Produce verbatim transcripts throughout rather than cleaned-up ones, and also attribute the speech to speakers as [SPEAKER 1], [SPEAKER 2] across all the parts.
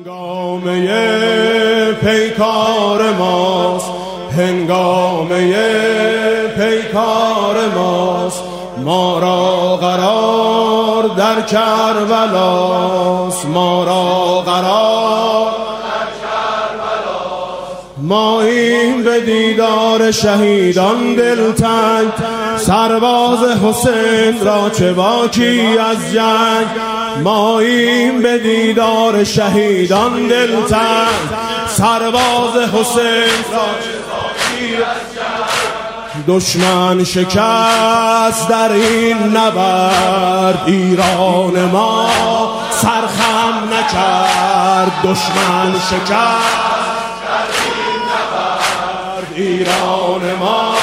[SPEAKER 1] هنگامه پیکار ماست، هنگامه پیکار ماست، ما را قرار در کربلاست، ما را قرار در کربلاست. ماییم به دیدار شهیدان دلتنگ، سرباز حسین را چه باکی از جنگ. ماییم به دیدار شهیدان دلتنگ، سرباز حسین را چه باکی از جنگ. دشمن شکست در این نبرد، ایران ما سرخم نکرد. دشمن شکست در این نبرد، ایران ما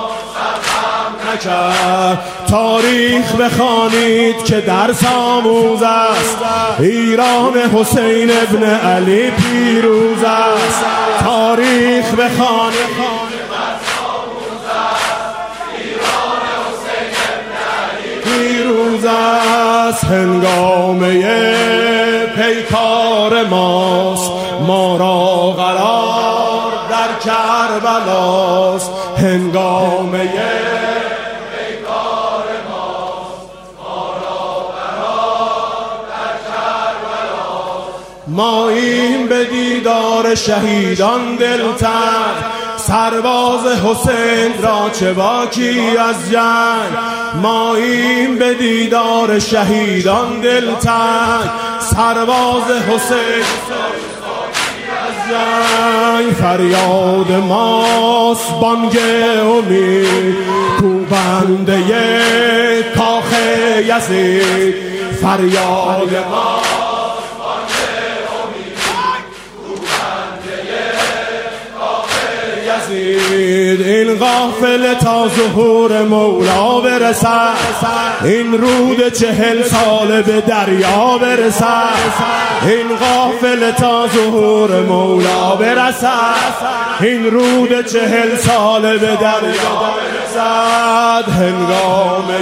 [SPEAKER 1] نکرد. تاریخ بخوانید که درس آموز است، ایران حسین ابن علی پیروز است. تاریخ بخوانید که درس آموز است، ایران حسین ابن علی پیروز است. هنگامه پیکار ماست، ما را قرار در کربلاست. هنگامه ماییم به دیدار شهیدان دلتنگ، سرباز حسین را چه باکی از جنگ. ماییم به دیدار شهیدان دلتنگ، سرباز حسین را چه باکی از جنگ. فریاد ماست بانگ امید، کوبنده کاخ یزید. فریاد ماست این قافله تا ظهور مولا برسد، این رود چهل ساله به دریا برسد. این قافله تا ظهور مولا برسد، این رود چهل ساله به دریا برسد. هنگامه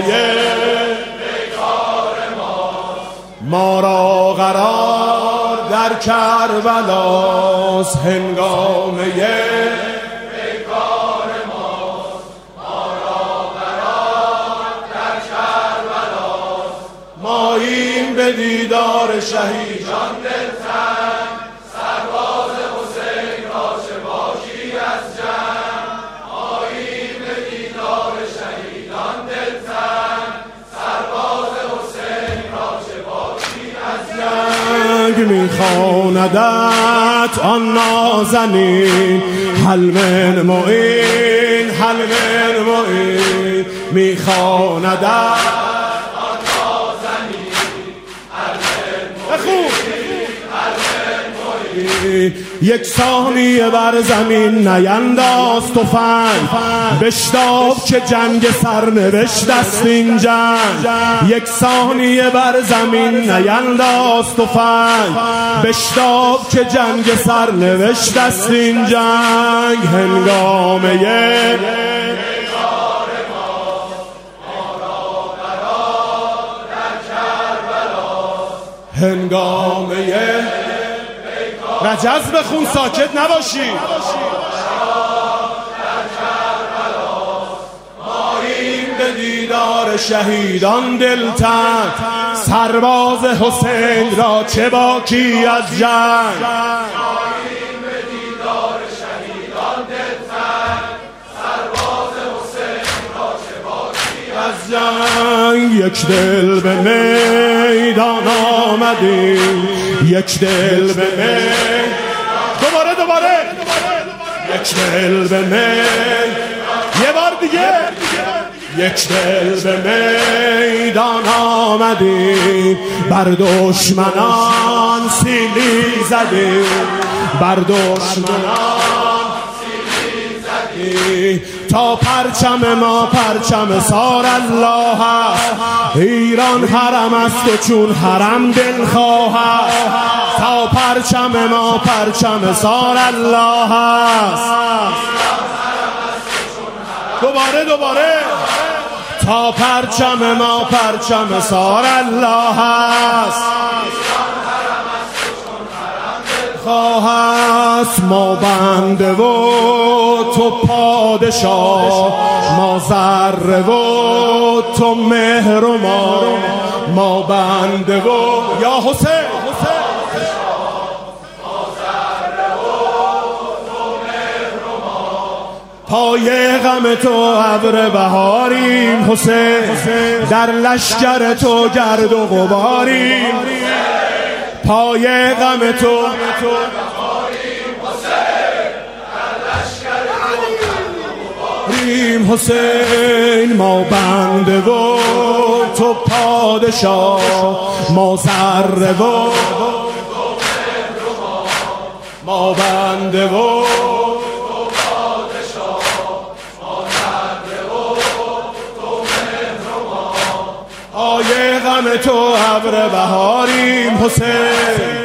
[SPEAKER 1] پیکار ما را قرار در کربلاست. هنگامه ماییم به دیدار شهیدان دلتنگ، سرباز حسین را چه باکی از جنگ. ماییم به دیدار شهیدان دلتنگ، سرباز حسین را چه باکی از جنگ. میخواندت آن نازنین، هل من معین، هل من معین. میخواندت یک ثانیه بر زمین نینداز تفنگ، بشتاب که جنگ سرنوشت است این جنگ. یک ثانیه بر زمین نینداز تفنگ، بشتاب که جنگ سرنوشت است این جنگ. هنگامه هنگامه رجز بخون، ساکت نباشی. ماییم به دیدار شهیدان دلتنگ، سرباز حسین را چه باکی از جنگ. ماییم به دیدار شهیدان دلتنگ، سرباز حسین را چه باکی از جنگ. یک دل به میدان آمدیم، یک دل به میدان، دوباره دوباره یک دل به میدان، یه بار دیگه. یک دل به میدان آمدیم، بر دشمنان سیلی زدیم، بر دشمنان سیلی زدیم. تا پرچم ما پرچم سار الله است، ایران حرم است و چون حرم دلخواه است. تا پرچم ما پرچم سار الله است، دوباره دوباره. تا پرچم ما پرچم سار الله است، خواهست ما بنده و تو پادشاه، ما ذره و تو مهر و ما، ما بنده و یا حسین پای غم تو ابر بهاریم حسین، در لشکر تو گرد و غباریم، پای غم تو حسین، ما بنده و تو پادشاه، ما ذره و ما بنده و آیه غم تو ابر بهاریم حسین.